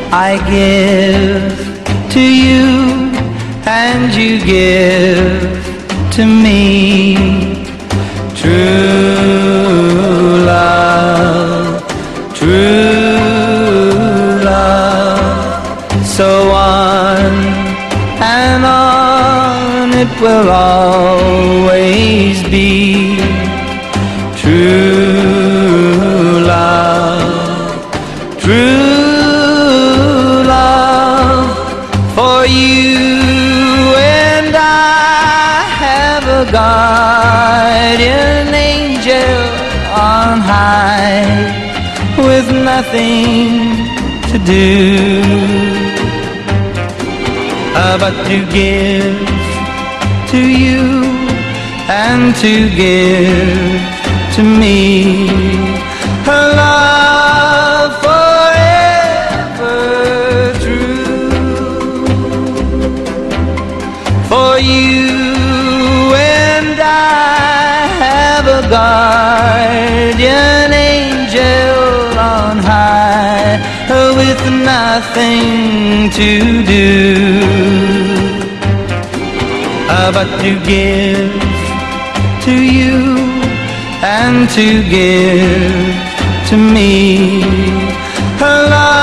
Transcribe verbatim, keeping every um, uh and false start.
I give to you and you give to me. True love, true love. So on and on it will always be. True love, true love. For you and I have a guardian angel on high, with nothing to do uh, but to give to you and to give to me her love forever true. For you and I have a guardian angel on high, with nothing to do uh, but to give to you and to give to me her love.